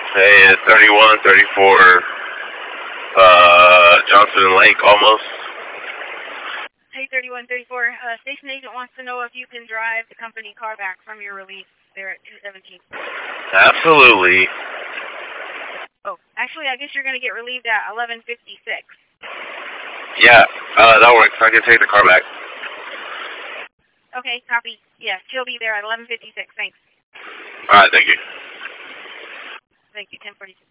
Hey, it's 31, 34, Johnson and Lake almost. Hey, 3134. Station agent wants to know if you can drive the company car back from your release there at 217. Absolutely. Oh, actually, I guess you're going to get relieved at 1156. Yeah, that works. I can take the car back. Okay, copy. Yes, she'll be there at 1156. Thanks. Alright, thank you. Thank you, 1046.